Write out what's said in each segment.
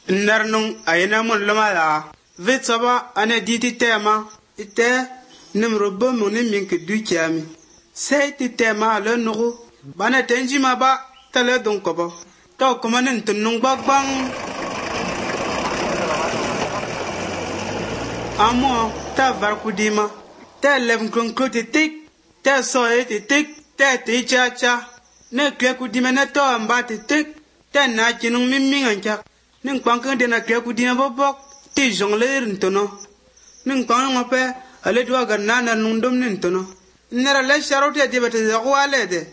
Narnung ayena mun lamala. Vetsaba ane diti tema. Ite nimrobo muni minki dukiami. Say ti tema le nugu. Bana tenji ma ba tale don kobo. To kumanin tunung bagbang. Amo ta varkudima. Ta lem konkro ti tik. Ta soye ti tik. Ta ti cha cha. Ne kle kudima na to amba ti tik. Ta na chinung miming anjak. Ning pangkang de na kle kudima bobok. Ti jongle rintono. Ning pangkang ngape. Ale dua ganna na nundum nintono. Nera le sharote ati bete zakwale de.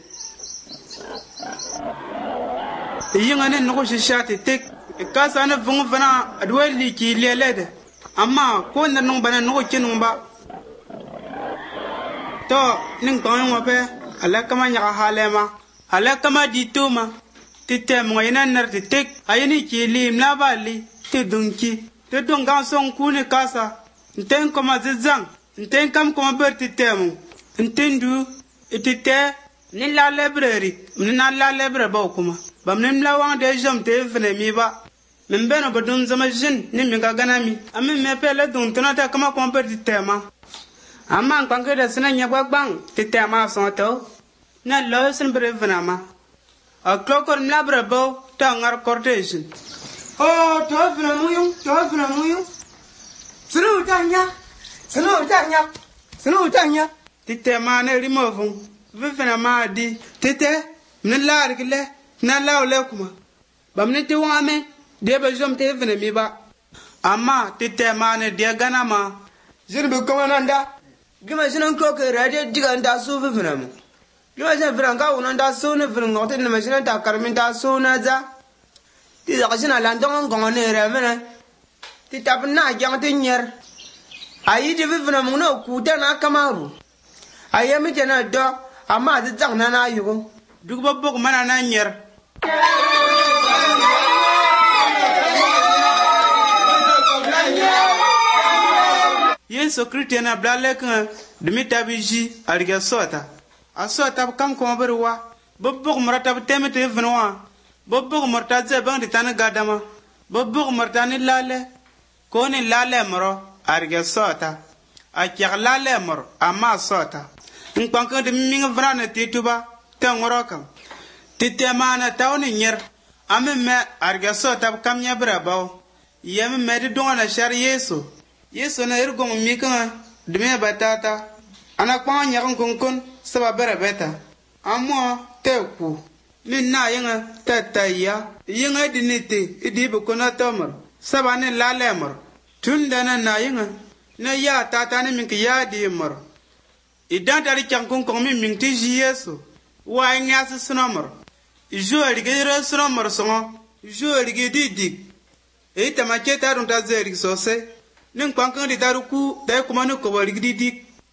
Yingane nuko shishati tik. Kasa na vungu vana adwe liki lelede. Amma ko na nung bana nuko chinung ba. To ning pangkang ngape. Ale kama nyaka halema. Ale kama dituma. Tite mwayina ner titik. Ayini ki li mlabali. Ti dunki. Ti dungan song kuni kasa. Nten koma zizang. Nten kam koma ber titemu. Ntendu. Itite. Nila library. Nina la library ba kuma. Bam nimla wang de jom te vene mi ba. Mbeno badun zama jin. Niminga ganami. Ami mepe le dun tunata kama koma ber titema. Amma nkwanke de sina nyagwa bang. Titema son to. Na lo sin bre vene ma. A klokor mlabre bo. Ta ngar cortation. Oh, to vene muyung. To vene muyung. Sunu utanya. Tite ma ne rimovung. Vivena ma di. Tite, mnila argile, na la ole kuma. Bamne te wame, de be jom te vene mi ba. Amma tite ma ne dia gana ma. Jin be komananda. Gima jinan ko ke radio diga nda su vivena mu. Gima jin vranga unanda su ne vren ngote ne majina ta karminta su na za. Ti da jina landong ngone re mena. Ti tap na jang te nyer. Ayi de vivna mu no kuta na kamaru. Ayami jana do amma de zang na yugo. Duk babok mana na nyer. Yesu Kristo na blalek dimita biji aliga sota. Asota kam ko berwa. Babok marata temete vnwa. Babok marta ze bang de tan gadama. Babok marta ni lale. Ko ni lale maro. Arge sota a kyagla lemor amma sota in kwanka de minga vrana tituba ta ngorokam titemana tawni nyer amme me arge sota kam nya brabaw yem me de dongana shar yesu na irgo mi kan de me batata ana kwa nya kon saba beta amma teku min na yinga tataya yinga dinite idi bu kona tomor saba ne la lemor tunda na yinga na ya tata ne min ki ya di mor idan tari kyan kun min min ti yesu wa nya su sunomor jo rige re sunomor songo jo rige di e ta ma ke ta dun ta zeri sose nin kwan kan di taru ku dai kuma ne ko rige di